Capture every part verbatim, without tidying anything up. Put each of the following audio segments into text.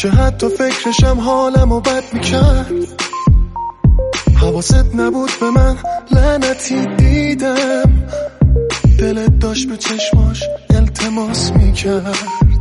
که حتی فکرشم حالمو بد میکرد. حواست نبود به من، لعنتی دیدم دلت داشت به چشماش التماس میکرد.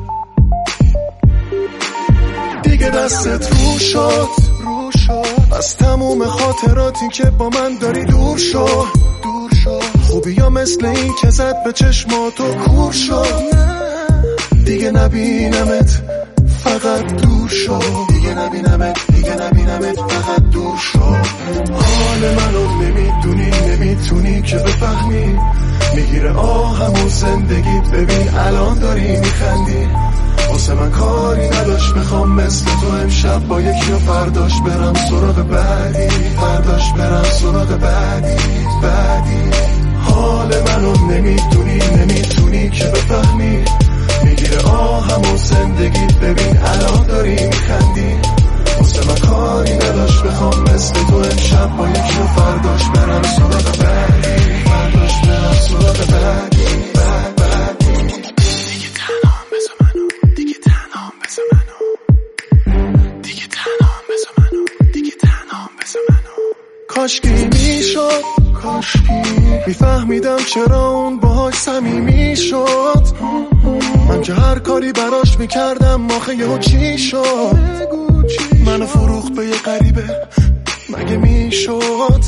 دیگه دستت رو شد رو شد از تموم خاطراتی که با من داری دور شد دور شد. خوبی یا مثل این که زد به چشماتو کور شد. دیگه نبینمت فقط دور شد. دیگه نبینمت دیگه نبینمت فقط دور شد. حال منو نمیدونی نمیتونی که بفهمی. میگیره آهم و زندگیت، ببین الان داری میخندی. واسه من کاری نداشت بخوام مثل تو امشب با یکی و فرداش برم سراغ بعدی. فرداش برم سراغ بعدی بعدی. حال منو نمیدونی نمیتونی که بفهمی. میگیره آهم و زندگیت، ببین الان داری میخندی. واسه من کاری نداشت بخوام مثل تو امشب با یکی و فرداش برم سراغ بعدی. فرداش برم سراغ بعدی بعد بعدی. دیگه تنهام بذار منو، دیگه تنهام بذار منو، دیگه تنهام بذار منو، دیگه تنهام بذار منو. کاشکی میشد کاشکی میفهمیدم چرا اون باهاش صمیمی شد. من که هر کاری براش میکردم آخه یهو چی شد. منو فروخت به یه غریبه، مگه میشد؟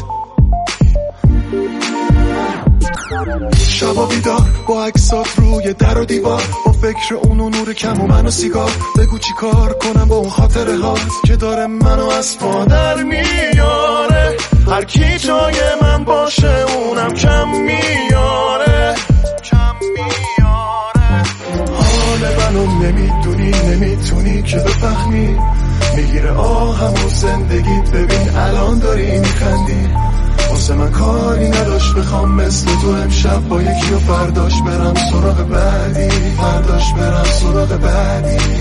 شبا بیدار با عکسات روی در و دیوار، با فکر اون و نور کم و من و سیگار. بگو چی کار کنم با اون خاطره هات که داره منو از پادر میاره. هر کی جای من باشه اونم کم میاره کم میاره. حال منو نمیدونی نمیتونی که بفهمی. میگیره آهم و زندگیت، ببین الان داری میخندی. واسه من کاری نداشت بخوام مثل تو امشب با یکی و فرداش برم سراغ بعدی. فرداش برم سراغ بعدی